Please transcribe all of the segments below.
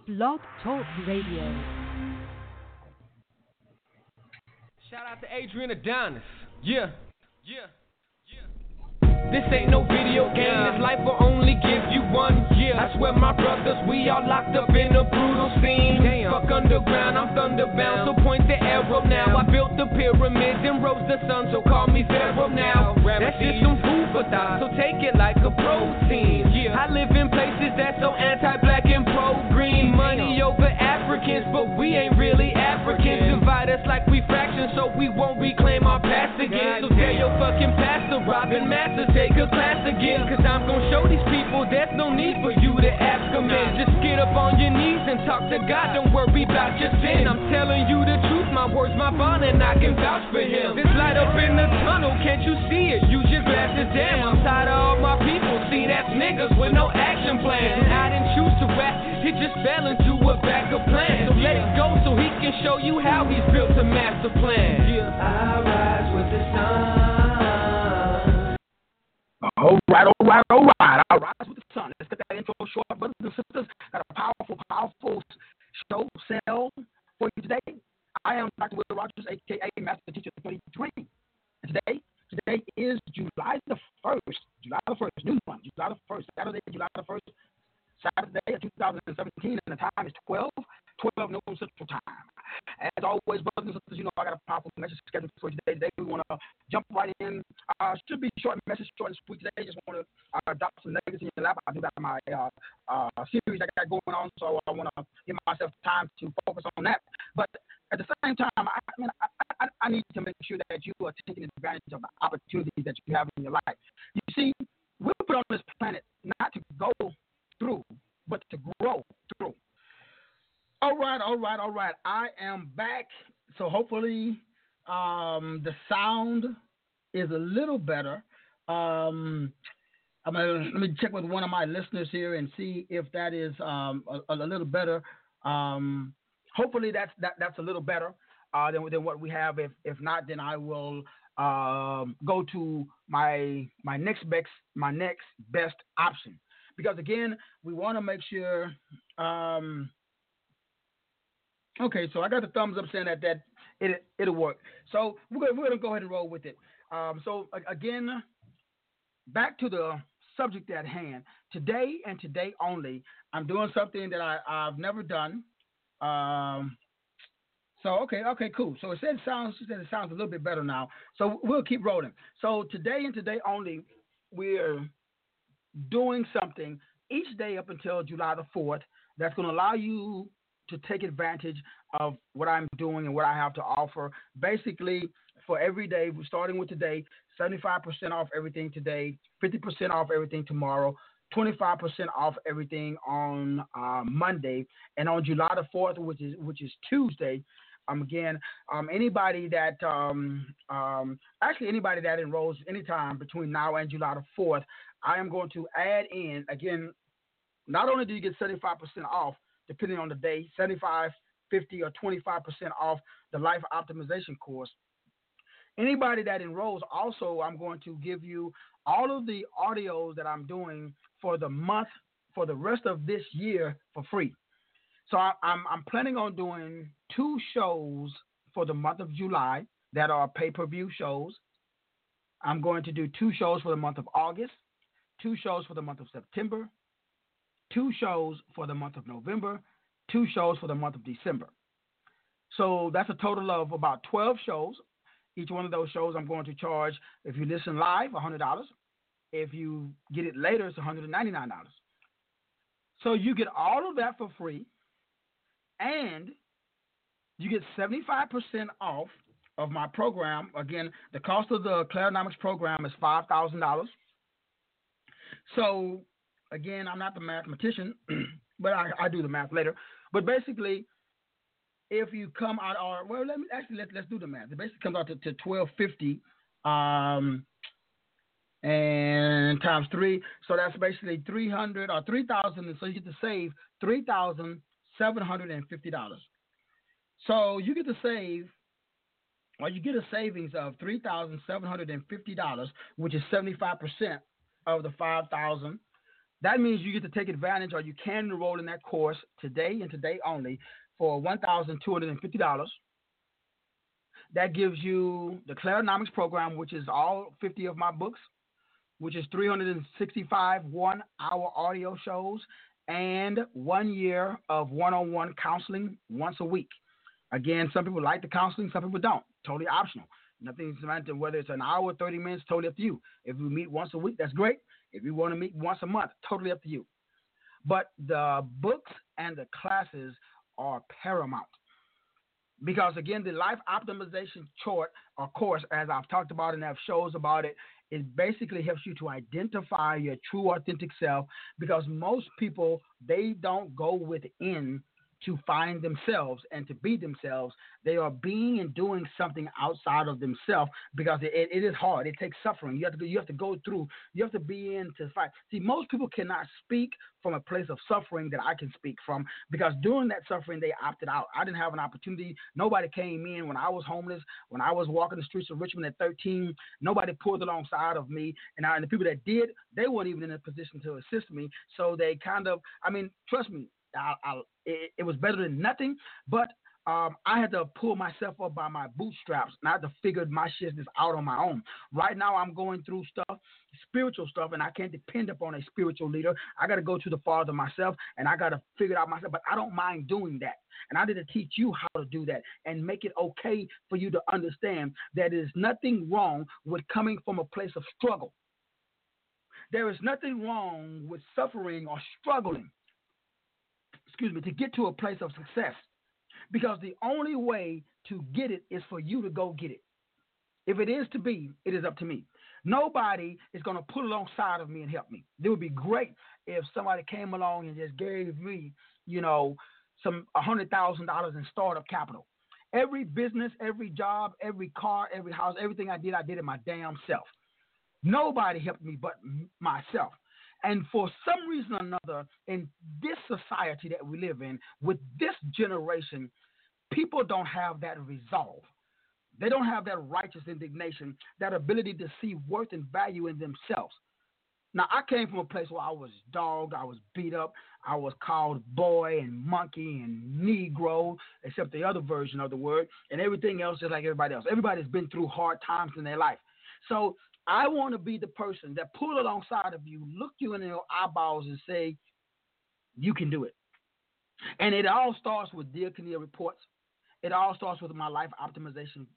Blog Talk Radio. Shout out to Adrian Adonis. Yeah. This ain't no video game, this life will only give you one year. I swear my brothers, we all locked up in a brutal scene. Fuck underground, I'm thunderbound, so point the arrow now. I built the pyramids and rose the sun, so call me Pharaoh now. That's just some food for thought, so take it like a protein. I live in places that's so anti-black and pro-green. Money over Africans, but we ain't really Africans. Divide us like we fractions, so we won't reclaim our past again. So tell your fucking pastor, Robin Masters, take a class again, cause I'm gon' show these people there's no need for you to ask them in. Just get up on your knees and talk to God, don't worry about your sin. I'm telling you the truth, my words, my bond, and I can vouch for him. This light up in the tunnel, can't you see it? Use your glasses, damn, I'm tired of all my people. See, that's niggas with no action plan. And I didn't choose to rap, it just fell into a backup plan. So let it go so he can show you how he's built a master plan. I rise with the sun. All right. I rise with the sun. Let's get that intro short, brothers and sisters. Got a powerful show sell for you today. I am Dr. Will Rogers, a.k.a. Master Teacher 33. And today is July the 1st. New month, July the 1st. Saturday, July the 1st. Saturday of 2017, and the time is 12 noon Central Time. As always, brothers and sisters, you know I got a powerful message scheduled for you today. Today we want to jump right in. Should be short message, short and sweet today. Just want to drop some nuggets in your lap. I do got my series I got going on, so I want to give myself time to focus on that. But at the same time, I need to make sure that you are taking advantage of the opportunities that you have in your life. You see, we're put on this planet not to go through, but to grow through. All right. I am back. So hopefully the sound is a little better. Let me check with one of my listeners here and see if that is a little better. Hopefully that's a little better than what we have. If not, then I will go to my next best option. Because again, we want to make sure. Okay, so I got the thumbs up saying that it'll work. So we're gonna go ahead and roll with it. So again, back to the subject at hand. Today and today only, I'm doing something that I've never done. So okay, cool. So it sounds a little bit better now. So we'll keep rolling. So today and today only, we're doing something each day up until July the 4th that's going to allow you to take advantage of what I'm doing and what I have to offer. Basically, for every day, we're starting with today, 75% off everything today, 50% off everything tomorrow, 25% off everything on Monday, and on July the 4th, which is Tuesday. Anybody that anybody that enrolls anytime between now and July the 4th, I am going to add in, again, not only do you get 75% off, depending on the day, 75, 50, or 25% off the Life Optimization course. Anybody that enrolls, also, I'm going to give you all of the audios that I'm doing for the month, for the rest of this year for free. So I'm planning on doing 2 shows for the month of July that are pay-per-view shows. I'm going to do 2 shows for the month of August, 2 shows for the month of September, 2 shows for the month of November, 2 shows for the month of December. So that's a total of about 12 shows. Each one of those shows I'm going to charge, if you listen live, $100. If you get it later, it's $199. So you get all of that for free, and you get 75% off of my program. Again, the cost of the Clarinomics program is $5,000. So, again, I'm not the mathematician, but I do the math later. But basically, if you come out, let's do the math. It basically comes out to $1,250 and times 3. So that's basically $300 or $3,000. So you get to save $3,750. So you get to save, or you get a savings of $3,750, which is 75% of the $5,000. That means you get to take advantage, or you can enroll in that course today and today only for $1,250. That gives you the Clarinomics program, which is all 50 of my books, which is 365 1-hour audio shows and 1 year of one-on-one counseling once a week. Again, some people like the counseling, some people don't. Totally optional. Nothing's matter whether it's an hour, 30 minutes, totally up to you. If we meet once a week, that's great. If you want to meet once a month, totally up to you. But the books and the classes are paramount. Because again, the life optimization chart or course, as I've talked about and have shows about it, it basically helps you to identify your true authentic self, because most people, they don't go within to find themselves and to be themselves. They are being and doing something outside of themselves, because it is hard. It takes suffering. You have to go through. You have to be in to fight. See, most people cannot speak from a place of suffering that I can speak from, because during that suffering, they opted out. I didn't have an opportunity. Nobody came in when I was homeless, when I was walking the streets of Richmond at 13. Nobody pulled alongside of me. And the people that did, they weren't even in a position to assist me. So they kind of, trust me, it was better than nothing, but I had to pull myself up by my bootstraps, and I had to figure my shit out on my own. Right now, I'm going through stuff, spiritual stuff, and I can't depend upon a spiritual leader. I got to go to the Father myself, and I got to figure it out myself, but I don't mind doing that. And I need to teach you how to do that and make it okay for you to understand that there is nothing wrong with coming from a place of struggle. There is nothing wrong with suffering or struggling, to get to a place of success, because the only way to get it is for you to go get it. If it is to be, it is up to me. Nobody is going to put alongside of me and help me. It would be great if somebody came along and just gave me, some $100,000 in startup capital. Every business, every job, every car, every house, everything I did it my damn self. Nobody helped me but myself. And for some reason or another, in this society that we live in, with this generation, people don't have that resolve. They don't have that righteous indignation, that ability to see worth and value in themselves. Now, I came from a place where I was dogged, I was beat up, I was called boy and monkey and Negro, except the other version of the word, and everything else just like everybody else. Everybody's been through hard times in their life. So I want to be the person that pull alongside of you, look you in your eyeballs and say, you can do it. And it all starts with Dear Kania reports. It all starts with my life optimization,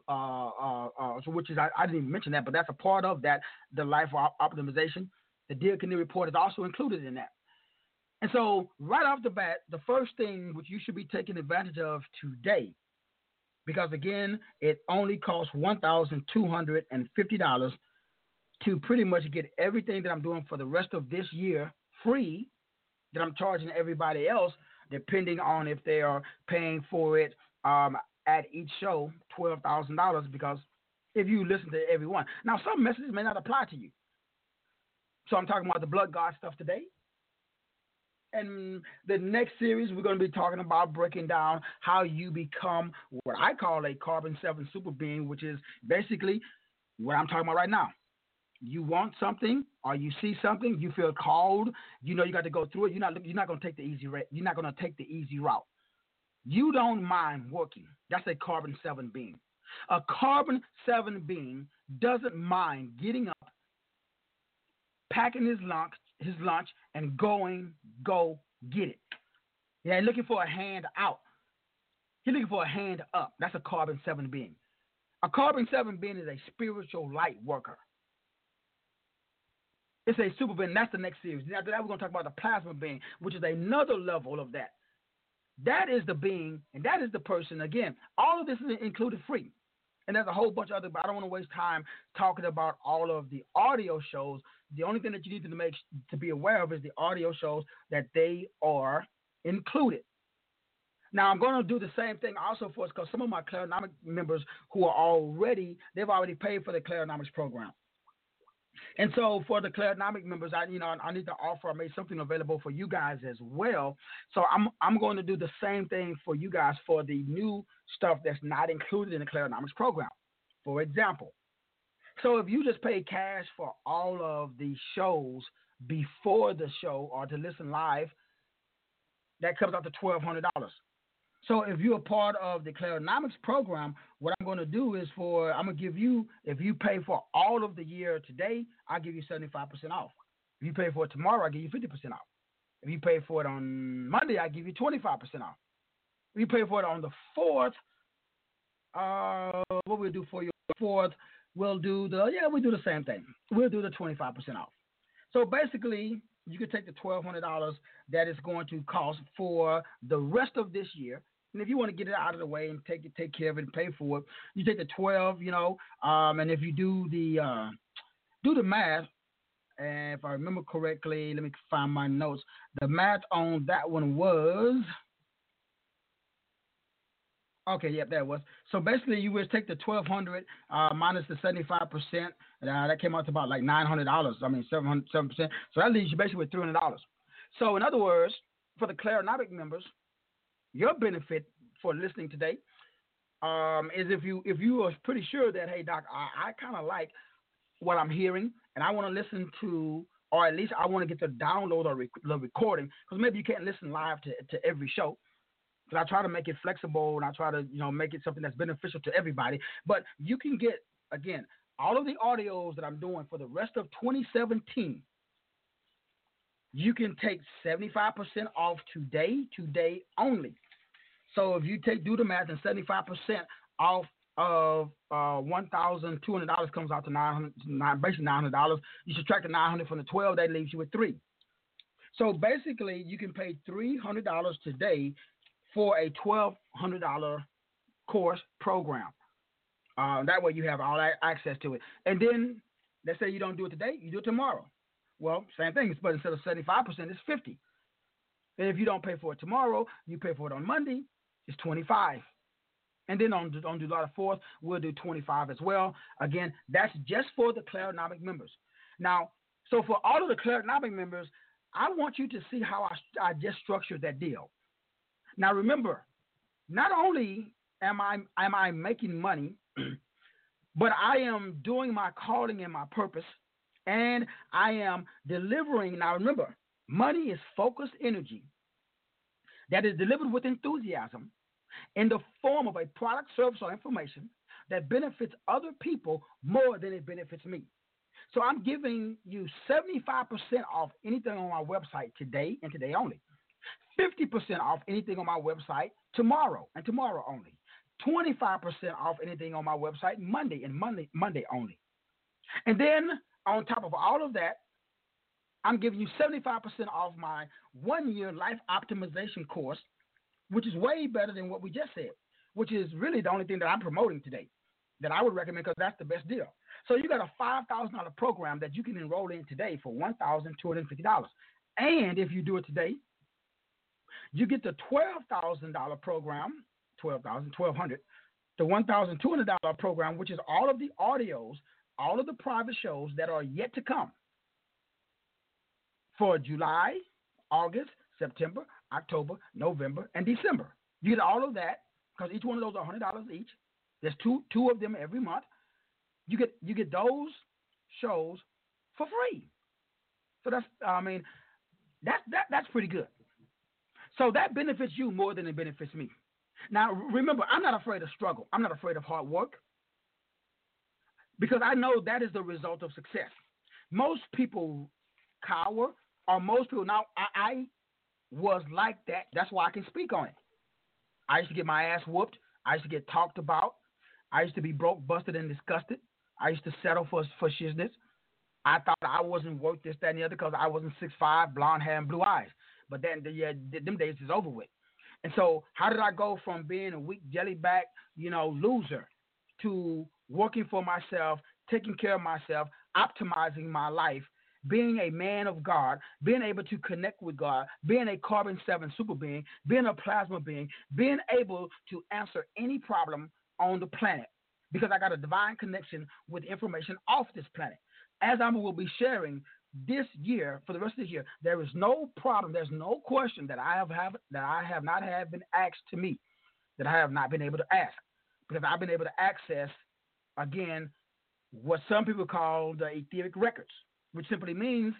which is, I didn't even mention that, but that's a part of that, the life optimization. The Dear Kania report is also included in that. And so right off the bat, the first thing which you should be taking advantage of today, because again, it only costs $1,250 to pretty much get everything that I'm doing for the rest of this year free, that I'm charging everybody else, depending on if they are paying for it at each show, $12,000, because if you listen to everyone. Now, some messages may not apply to you. So I'm talking about the Blood God stuff today. And the next series, we're going to be talking about breaking down how you become what I call a carbon-7 super being, which is basically what I'm talking about right now. You want something, or you see something, you feel called, you got to go through it. You're not going to take the easy route. You're not going to take the easy route. You don't mind working. That's a carbon-7 being. A carbon-7 being doesn't mind getting up, packing his lunch, and go get it. He ain't looking for a hand out. He's looking for a hand up. That's a carbon-7 being. A carbon-7 being is a spiritual light worker. It's a super being. That's the next series. After that, we're going to talk about the plasma being, which is another level of that. That is the being, and that is the person. Again, all of this is included free. And there's a whole bunch of other, but I don't want to waste time talking about all of the audio shows. The only thing that you need to be aware of is the audio shows, that they are included. Now, I'm going to do the same thing also for us, because some of my Clarinomics members who are they've already paid for the Clarinomics program. And so for the Clarinomics members, I need to offer, I made something available for you guys as well. So I'm going to do the same thing for you guys for the new stuff that's not included in the Clarinomics program. For example, so if you just pay cash for all of the shows before the show or to listen live, that comes out to $1,200. So if you're a part of the Clarinomics program, what I'm going to do is I'm going to give you, if you pay for all of the year today, I'll give you 75% off. If you pay for it tomorrow, I'll give you 50% off. If you pay for it on Monday, I'll give you 25% off. If you pay for it on the 4th, what we'll do for you on the 4th, we'll do the same thing. We'll do the 25% off. So basically, you can take the $1,200 that is going to cost for the rest of this year. And if you want to get it out of the way and take care of it and pay for it, you take the 12, and if you do the math, and if I remember correctly, let me find my notes. The math on that one was, okay, yep, there it was. So basically, you would take the 1,200 minus the 75%. That came out to about like $900. I mean, 7%. So that leaves you basically with $300. So in other words, for the Clarinomic members, your benefit for listening today is if you are pretty sure that, hey, Doc, I kind of like what I'm hearing, and I want to listen to, or at least I want to get the download or the recording, because maybe you can't listen live to every show. But I try to make it flexible, and I try to make it something that's beneficial to everybody. But you can get, again, all of the audios that I'm doing for the rest of 2017. You can take 75% off today only. So if you do the math, and 75% off of $1,200 comes out to basically $900. You subtract the $900 from the 12, that leaves you with $300. So basically, you can pay $300 today for a $1,200 course program. That way you have all access to it. And then, let's say you don't do it today, you do it tomorrow. Well, same thing, but instead of 75%, it's 50. And if you don't pay for it tomorrow, you pay for it on Monday, it's 25. And then on July 4th, we'll do 25 as well. Again, that's just for the Clarinomic members. Now, so for all of the Clarinomic members, I want you to see how I just structured that deal. Now, remember, not only am I making money, but I am doing my calling and my purpose, and I am delivering. Now, remember, money is focused energy that is delivered with enthusiasm in the form of a product, service, or information that benefits other people more than it benefits me. So I'm giving you 75% off anything on my website today and today only. 50% off anything on my website tomorrow and tomorrow only. 25% off anything on my website Monday and Monday only. And then on top of all of that, I'm giving you 75% off my 1-year life optimization course, which is way better than what we just said, which is really the only thing that I'm promoting today that I would recommend, because that's the best deal. So you got a $5,000 program that you can enroll in today for $1,250. And if you do it today, you get the $12,000 program, $1,200, the $1,200 program, which is all of the audios, all of the private shows that are yet to come for July, August, September, October, November, and December. You get all of that, because each one of those are $100 each. There's two of them every month. You get those shows for free. So that's pretty good. So that benefits you more than it benefits me. Now, remember, I'm not afraid of struggle. I'm not afraid of hard work, because I know that is the result of success. Most people cower, or most people, now I was like that. That's why I can speak on it. I used to get my ass whooped. I used to get talked about. I used to be broke, busted, and disgusted. I used to settle for shizness. I thought I wasn't worth this, that, and the other, because I wasn't 6'5", blonde hair, and blue eyes. But then, them days is over with. And so how did I go from being a weak jellyback, loser, to working for myself, taking care of myself, optimizing my life, being a man of God, being able to connect with God, being a carbon-7 super being, being a plasma being, being able to answer any problem on the planet, because I got a divine connection with information off this planet. As I will be sharing this year, for the rest of this year, there is no problem, there's no question that I have not had been asked to me, that I have not been able to ask, because I've been able to access, again, what some people call the etheric records, which simply means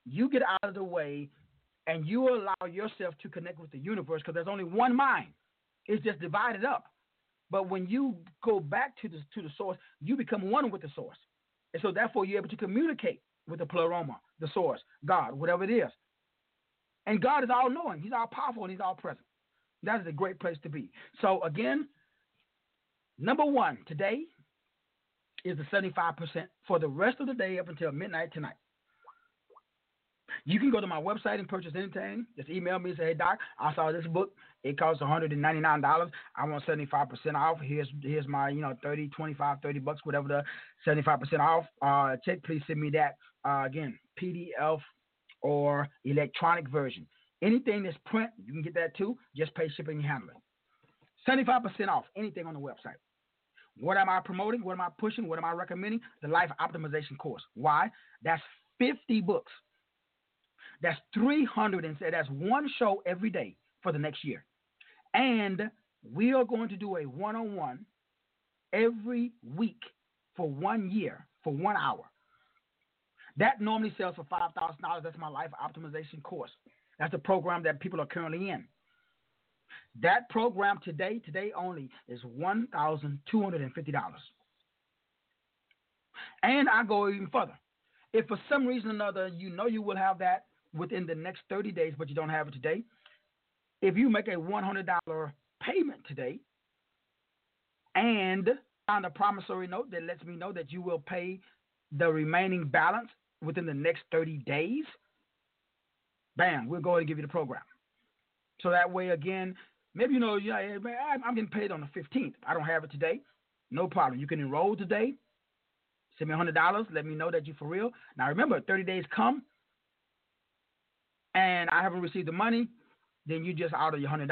You get out of the way and you allow yourself to connect with the universe because there's only one mind. It's just divided up. But when you go back to the source, you become one with the source. And so therefore you're able to communicate with the pleroma, the source, God, whatever it is. And God is all knowing. He's all powerful and he's all present. That is a great place to be. So again, number one today is the 75% for the rest of the day up until midnight tonight. You can go to my website and purchase anything. Just email me and say, hey, Doc, I saw this book. It costs $199. I want 75% off. Here's my, 30, 25, 30 bucks, whatever the 75% off. Check, please send me that. Again, PDF or electronic version. Anything that's print, you can get that too. Just pay shipping and handling. 75% off anything on the website. What am I promoting? What am I pushing? What am I recommending? The Life Optimization course. Why? That's 50 books. That's 300 and that's one show every day for the next year. And we are going to do a one-on-one every week for 1 year, for 1 hour. That normally sells for $5,000. That's my Life Optimization course. That's the program that people are currently in. That program today only, is $1,250. And I go even further. If for some reason or another you will have that within the next 30 days, but you don't have it today, if you make a $100 payment today and on a promissory note that lets me know that you will pay the remaining balance within the next 30 days, bam, we'll go ahead and give you the program. So that way, again, maybe I'm getting paid on the 15th. I don't have it today. No problem. You can enroll today. Send me $100. Let me know that you're for real. Now, remember, 30 days come and I haven't received the money, then you just out of your $100.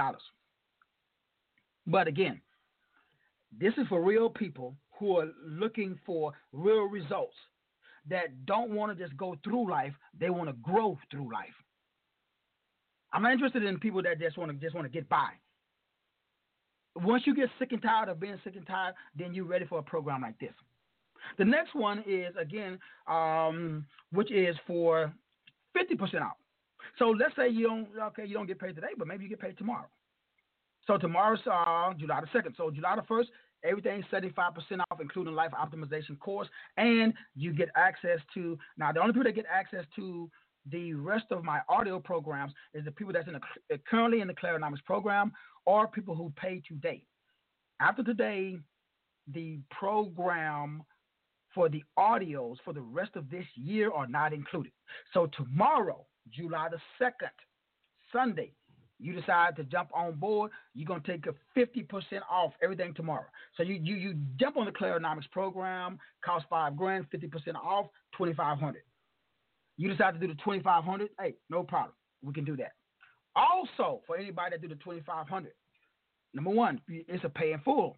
But again, this is for real people who are looking for real results, that don't want to just go through life. They want to grow through life. I'm not interested in people that just want to get by. Once you get sick and tired of being sick and tired, then you're ready for a program like this. The next one is, again, which is for 50% off. So let's say you don't get paid today, but maybe you get paid tomorrow. So tomorrow's July the 2nd. So July the 1st, everything's 75% off, including Life Optimization course. And you get access to, now the only people that get access to the rest of my audio programs is the people that's currently in the Clarinomics program or people who pay today. After today, the program for the audios for the rest of this year are not included. So tomorrow, July the 2nd, Sunday, you decide to jump on board, you're going to take a 50% off everything tomorrow. So you jump on the Clarinomics program, costs $5,000, 50% off, $2,500. You decide to do the $2,500, hey, no problem. We can do that. Also, for anybody that do the $2,500, number one, it's a pay in full.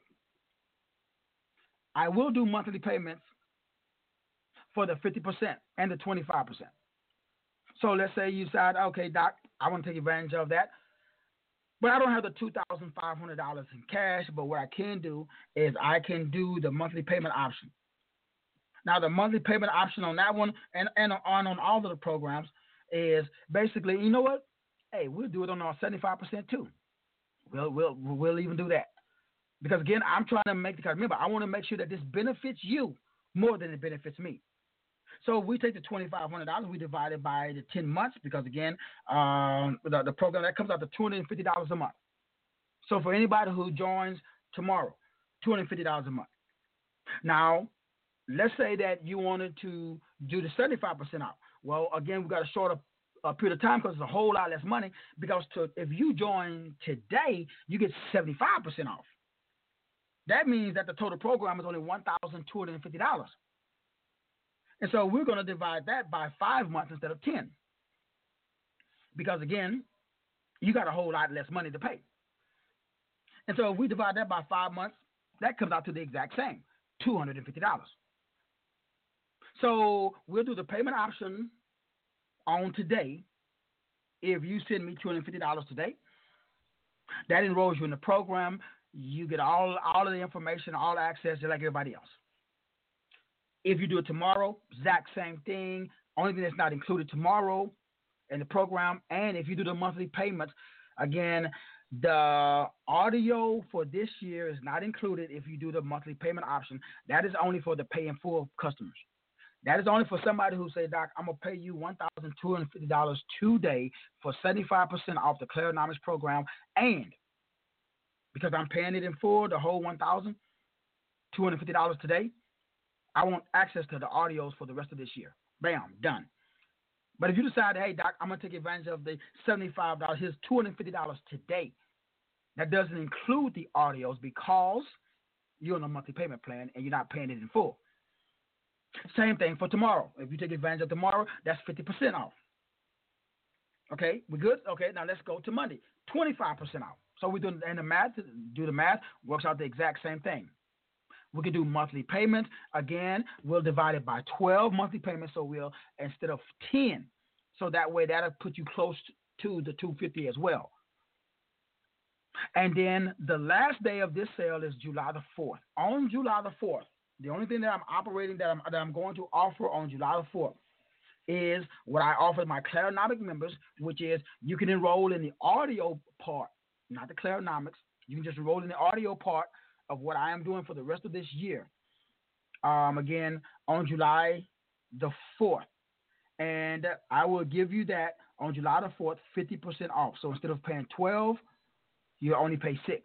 I will do monthly payments for the 50% and the 25%. So let's say you decide, okay, Doc, I want to take advantage of that, but I don't have the $2,500 in cash. But what I can do is I can do the monthly payment option. Now, the monthly payment option on that one and on all of the programs is basically, you know what? Hey, we'll do it on our 75% too. We'll even do that. Because, again, I'm trying to make the card. Remember, I want to make sure that this benefits you more than it benefits me. So we take the $2,500, we divide it by the 10 months because, again, the program, that comes out to $250 a month. So for anybody who joins tomorrow, $250 a month. Now, let's say that you wanted to do the 75% off. Well, again, we've got a shorter period of time because it's a whole lot less money because if you join today, you get 75% off. That means that the total program is only $1,250. And so we're going to divide that by 5 months instead of 10. Because, again, you got a whole lot less money to pay. And so if we divide that by 5 months, that comes out to the exact same, $250. So we'll do the payment option on today. If you send me $250 today, that enrolls you in the program. You get all of the information, all access, just like everybody else. If you do it tomorrow, exact same thing, Only thing that's not included tomorrow in the program, and if you do the monthly payments, again, the audio for this year is not included if you do the monthly payment option. That is only for the pay in full customers. That is only for somebody who say, Doc, I'm gonna pay you $1,250 today for 75% off the Clarinomics program, and because I'm paying it in full, the whole $1,250 today, I want access to the audios for the rest of this year. Bam, done. But if you decide, hey, Doc, I'm going to take advantage of the $75, here's $250 today. That doesn't include the audios because you're on a monthly payment plan and you're not paying it in full. Same thing for tomorrow. If you take advantage of tomorrow, that's 50% off. Okay, we good? Okay, now let's go to Monday. 25% off. So we do the math, works out the exact same thing. We can do monthly payments. Again, we'll divide it by 12 monthly payments, so we'll, instead of 10. So that way, that'll put you close to the 250 as well. And then the last day of this sale is July the 4th. On July the 4th, the only thing that I'm operating, that I'm going to offer on July the 4th is what I offer my Clarinomics members, which is you can enroll in the audio part, not the Clarinomics. You can just enroll in the audio part of what I am doing for the rest of this year. Again, on July the 4th. And I will give you that on July the 4th, 50% off. So instead of paying 12, you only pay 6.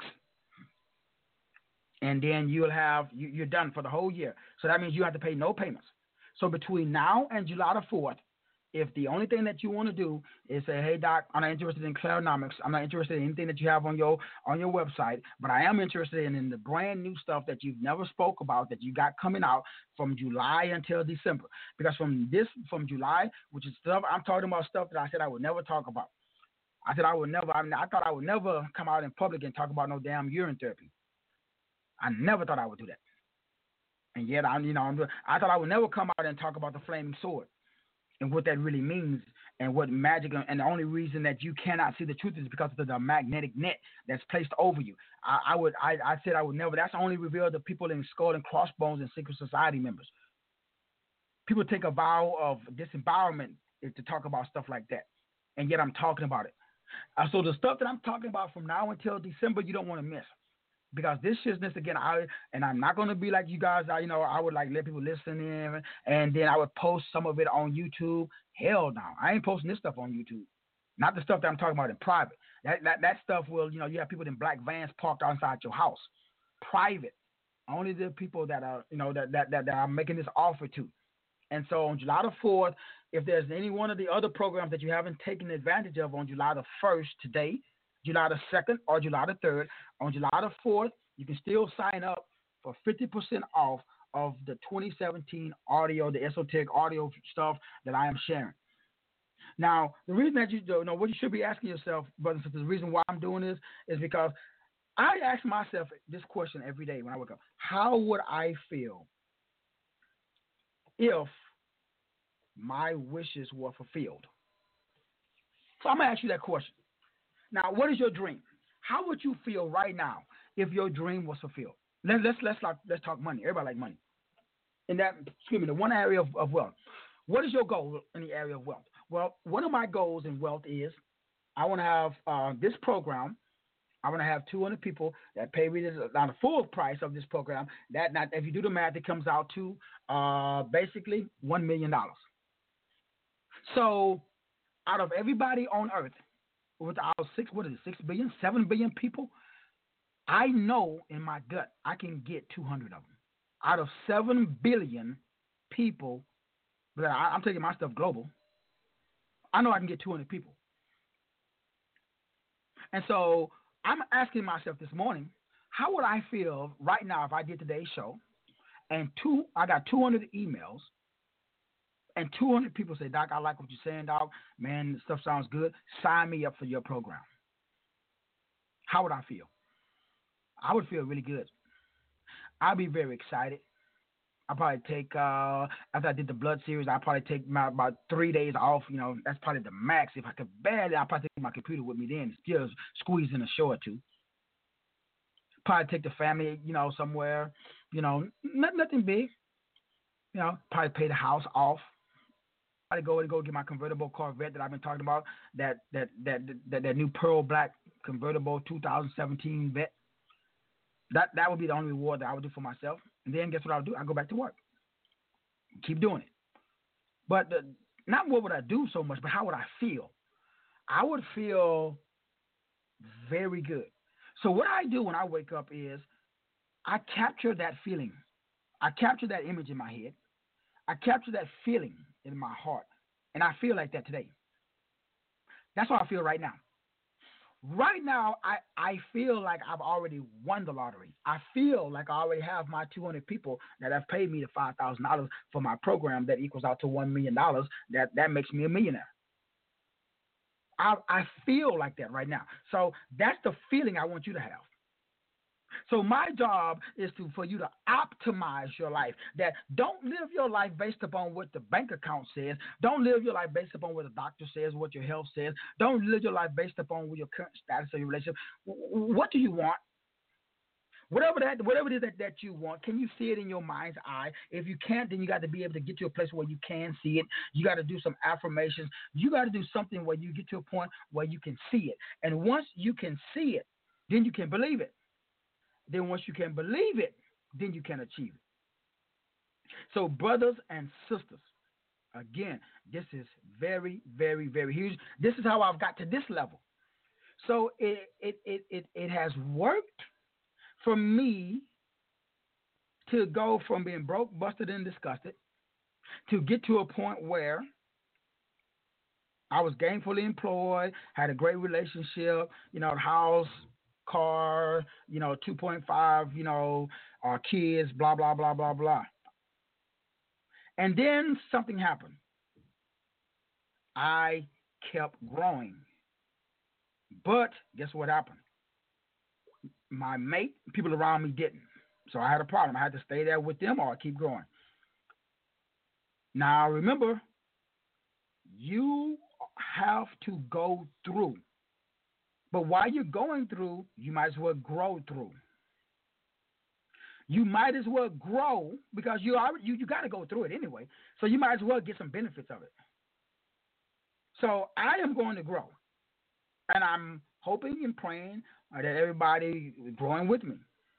And then you'll have, you're done for the whole year. So that means you have to pay no payments. So between now and July the 4th, if the only thing that you want to do is say, hey, Doc, I'm not interested in Clarinomics. I'm not interested in anything that you have on your website, but I am interested in the brand new stuff that you've never spoke about that you got coming out from July until December. Because from July, which is stuff, I'm talking about stuff that I said I would never talk about. I said I thought I would never come out in public and talk about no damn urine therapy. I never thought I would do that. And yet, I thought I would never come out and talk about the flaming sword and what that really means and what magic, and the only reason that you cannot see the truth is because of the magnetic net that's placed over you. I said I would never. That's only revealed to people in Skull and Crossbones and Secret Society members. People take a vow of disempowerment to talk about stuff like that, and yet I'm talking about it. So the stuff that I'm talking about from now until December, you don't want to miss. Because this shitness, again, I'm not going to be like you guys. I would like let people listen in, and then I would post some of it on YouTube. Hell no, I ain't posting this stuff on YouTube. Not the stuff that I'm talking about in private. That stuff will, you have people in black vans parked outside your house. Private. Only the people that are, that I'm making this offer to. And so on July the 4th, if there's any one of the other programs that you haven't taken advantage of on July the 1st today, July the 2nd or July the 3rd, on July the 4th, you can still sign up for 50% off of the 2017 audio, the esoteric audio stuff that I am sharing. Now, the reason that what you should be asking yourself, brothers and sisters, the reason why I'm doing this is because I ask myself this question every day when I wake up. How would I feel if my wishes were fulfilled? So I'm going to ask you that question. Now, what is your dream? How would you feel right now if your dream was fulfilled? Let's talk money. Everybody like money. In that, the one area of wealth. What is your goal in the area of wealth? Well, one of my goals in wealth is I want to have this program. I want to have 200 people that pay me on the full price of this program. That, not if you do the math, it comes out to basically $1 million. So, out of everybody on Earth, with our 6 billion, 7 billion people, I know in my gut I can get 200 of them. Out of 7 billion people, but I'm taking my stuff global, I know I can get 200 people. And so I'm asking myself this morning, how would I feel right now if I did today's show and I got 200 emails and 200 people say, Doc, I like what you're saying, dog. Man, this stuff sounds good. Sign me up for your program. How would I feel? I would feel really good. I'd be very excited. I'd probably take, after I did the blood series, I'd probably take about 3 days off. That's probably the max. If I could barely, I'd probably take my computer with me then, still squeeze in a show or two. Probably take the family, somewhere, nothing big. Probably pay the house off. go get my convertible Corvette that I've been talking about, that new pearl black convertible 2017 Vet. That would be the only reward that I would do for myself. And then guess what I would do? I go back to work, keep doing it. But not what would I do so much, but how would I feel? I would feel very good. So what I do when I wake up is I capture that feeling. I capture that image in my head. I capture that feeling in my heart. And I feel like that today. That's how I feel right now. Right now, I feel like I've already won the lottery. I feel like I already have my 200 people that have paid me the $5,000 for my program that equals out to $1 million. That makes me a millionaire. I feel like that right now. So that's the feeling I want you to have. So my job is for you to optimize your life. That don't live your life based upon what the bank account says. Don't live your life based upon what the doctor says, what your health says. Don't live your life based upon what your current status of your relationship. What do you want? Whatever it is that you want, can you see it in your mind's eye? If you can't, then you got to be able to get to a place where you can see it. You got to do some affirmations. You got to do something where you get to a point where you can see it. And once you can see it, then you can believe it. Then once you can believe it, then you can achieve it. So brothers and sisters, again, this is very, very, very huge. This is how I've got to this level. So it has worked for me to go from being broke, busted, and disgusted to get to a point where I was gainfully employed, had a great relationship, house, car, 2.5, kids, blah, blah, blah, blah, blah. And then something happened. I kept growing. But guess what happened? My mate, people around me didn't. So I had a problem. I had to stay there with them or keep growing. Now, remember, you have to go through. But while you're going through, you might as well grow through. You might as well grow because you got to go through it anyway. So you might as well get some benefits of it. So I am going to grow. And I'm hoping and praying that everybody is growing with me.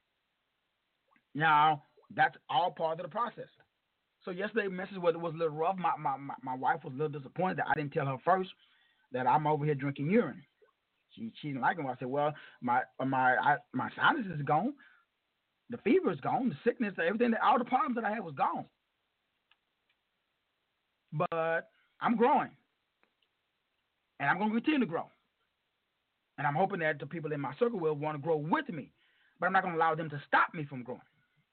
Now, that's all part of the process. So yesterday's message was a little rough. My wife was a little disappointed that I didn't tell her first that I'm over here drinking urine. She didn't like it. I said, well, my sinus is gone. The fever is gone. The sickness, everything, all the problems that I had was gone. But I'm growing. And I'm going to continue to grow. And I'm hoping that the people in my circle will want to grow with me. But I'm not going to allow them to stop me from growing.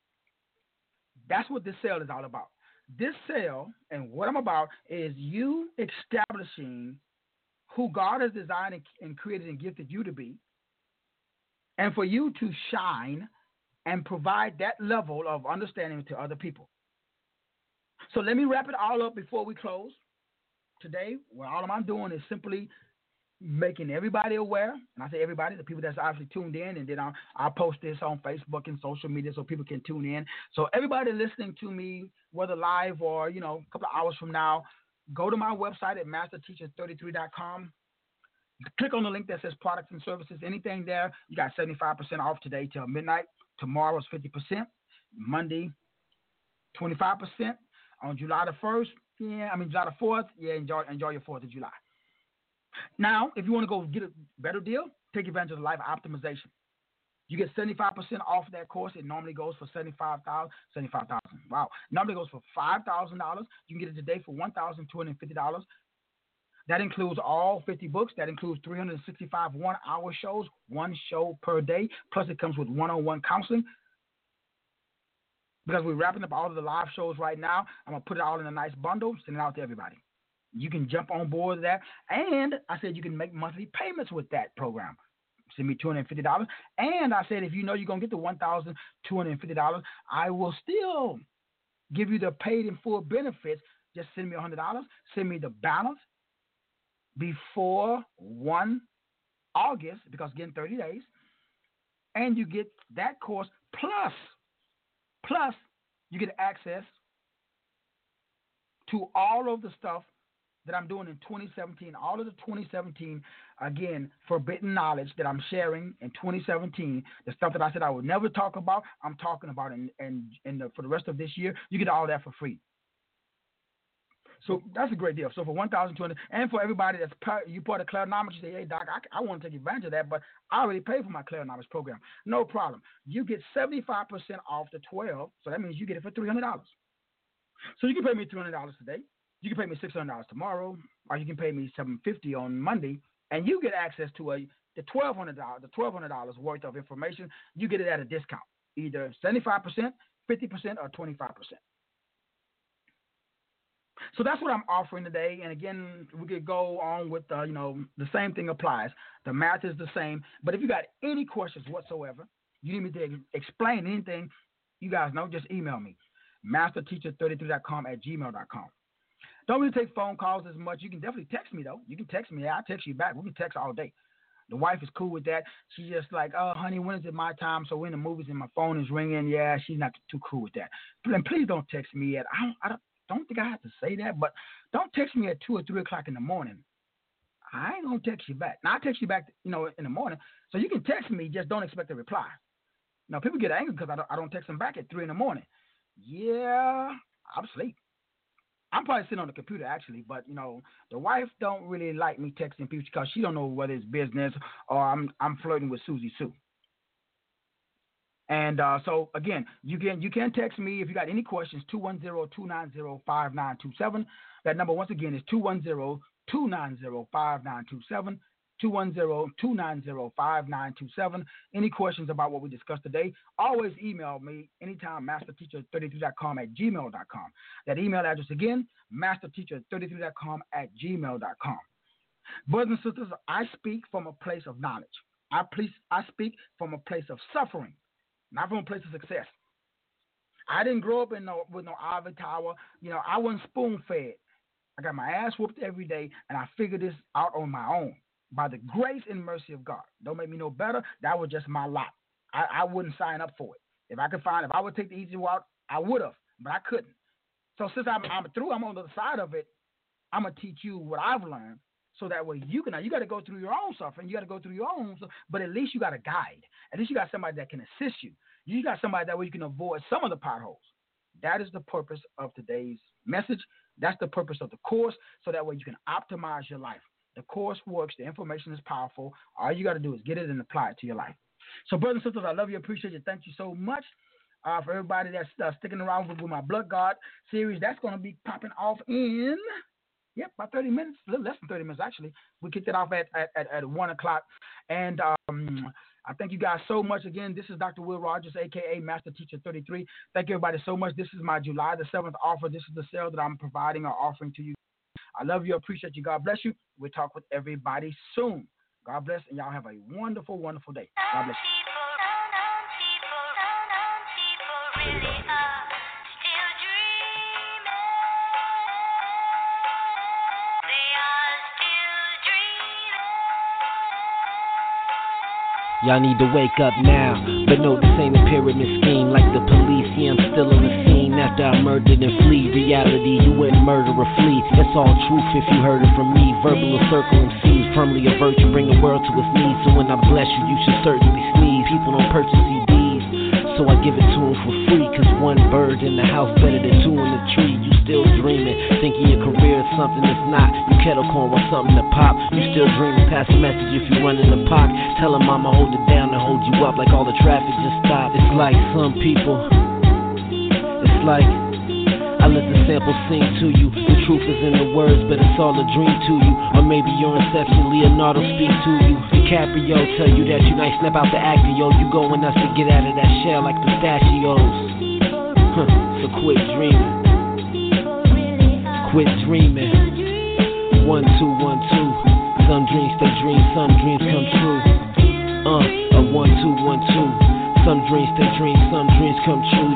That's what this sale is all about. This sale and what I'm about is you establishing who God has designed and created and gifted you to be, and for you to shine and provide that level of understanding to other people. So let me wrap it all up before we close. Today, all I'm doing is simply making everybody aware, and I say everybody, the people that's obviously tuned in, and then I'll post this on Facebook and social media so people can tune in. So everybody listening to me, whether live or, a couple of hours from now, go to my website at masterteacher33.com. Click on the link that says products and services. Anything there, you got 75% off today till midnight. Tomorrow is 50%. Monday, 25%. On July the 1st, July the 4th, enjoy your 4th of July. Now, if you want to go get a better deal, take advantage of Life Optimization. You get 75% off that course. It normally goes for $75,000. Wow. Normally goes for $5,000. You can get it today for $1,250. That includes all 50 books. That includes 365 one-hour shows, one show per day. Plus, it comes with one-on-one counseling. Because we're wrapping up all of the live shows right now, I'm going to put it all in a nice bundle, send it out to everybody. You can jump on board with that. And I said you can make monthly payments with that program. Send me $250. And I said if you know you're going to get the $1,250, I will still give you the paid in full benefits. Just send me $100. Send me the balance before 1 August, because again, 30 days. And you get that course plus you get access to all of the stuff that I'm doing in 2017, all of the 2017, again, forbidden knowledge that I'm sharing in 2017, the stuff that I said I would never talk about, I'm talking about for the rest of this year. You get all that for free. So that's a great deal. So for $1,200, and for everybody that's you part of Clarinomics, you say, hey, Doc, I want to take advantage of that, but I already paid for my Clarinomics program. No problem. You get 75% off the 12, so that means you get it for $300. So you can pay me $300 today. You can pay me $600 tomorrow, or you can pay me $750 on Monday, and you get access to the $1,200 worth of information. You get it at a discount, either 75%, 50%, or 25%. So that's what I'm offering today. And again, we could go on with, the same thing applies. The math is the same. But if you got any questions whatsoever, you need me to explain anything, you guys know, just email me, masterteacher33.com@gmail.com. Don't really take phone calls as much. You can definitely text me, though. You can text me. I'll text you back. We can text all day. The wife is cool with that. She's just like, oh, honey, when is it my time? So when the movies and my phone is ringing, yeah, she's not too cool with that. And please don't text me yet. I don't think I have to say that, but don't text me at 2 or 3 o'clock in the morning. I ain't going to text you back. Now, I text you back, in the morning. So you can text me, just don't expect a reply. Now, people get angry because I don't text them back at 3 in the morning. Yeah, I'm asleep. I'm probably sitting on the computer, actually, but, the wife don't really like me texting people because she don't know whether it's business or I'm flirting with Susie Sue. And so, again, you can text me if you got any questions, 210-290-5927. That number, once again, is 210-290-5927, 210-290-5927. Any questions about what we discussed today, always email me anytime, masterteacher33.com@gmail.com. That email address again, masterteacher33.com@gmail.com. Brothers and sisters, I speak from a place of knowledge. I speak from a place of suffering, not from a place of success. I didn't grow up with no ivory tower. I wasn't spoon-fed. I got my ass whooped every day, and I figured this out on my own by the grace and mercy of God. Don't make me no better. That was just my lot. I wouldn't sign up for it. If I would take the easy route, I would have, but I couldn't. So since I'm through, I'm on the other side of it, I'm going to teach you what I've learned so that way you got to go through your own suffering. You got to go through your own, but at least you got a guide. At least you got somebody that can assist you. You got somebody that way you can avoid some of the potholes. That is the purpose of today's message. That's the purpose of the course, so that way you can optimize your life. The course works. The information is powerful. All you got to do is get it and apply it to your life. So, brothers and sisters, I love you. Appreciate you. Thank you so much for everybody that's sticking around with my Blood God series. That's going to be popping off in, about 30 minutes, a little less than 30 minutes, actually. We kicked it off at 1 o'clock. And I thank you guys so much. Again, this is Dr. Will Rogers, a.k.a. Master Teacher 33. Thank you, everybody, so much. This is my July the 7th offer. This is the sale that I'm providing or offering to you. I love you. Appreciate you. God bless you. We'll talk with everybody soon. God bless, and y'all have a wonderful, wonderful day. God bless you. Y'all need to wake up now, but no, this ain't a pyramid scheme like the police. Yeah, I'm still on the scene after I murdered and flee. Reality, you wouldn't murder or flee. That's all truth if you heard it from me. Verbal or circle MCs, firmly a virtue, bring the world to its knees. So when I bless you, you should certainly sneeze. People don't purchase CDs, so I give it to them for free. Cause one bird in the house better than two in the tree. You still dreaming, thinking your career is something that's not. You kettle corn with something to pop. You still dreaming, pass a message if you run in the park. Tell them I'ma hold it down and hold you up like all the traffic just stopped. It's like some people, it's like I let the sample sing to you. The truth is in the words, but it's all a dream to you. Or maybe your inception, Leonardo speak to you. DiCaprio tell you that you nice, snap out the actor, yo. You going us to get out of that shell like pistachios. So quit dreaming. Quit dreaming. 1, 2, 1, 2. Some dreams stay dreams, some dreams come true. A 1, 2, 1, 2. Some dreams stay dreams, some dreams come true.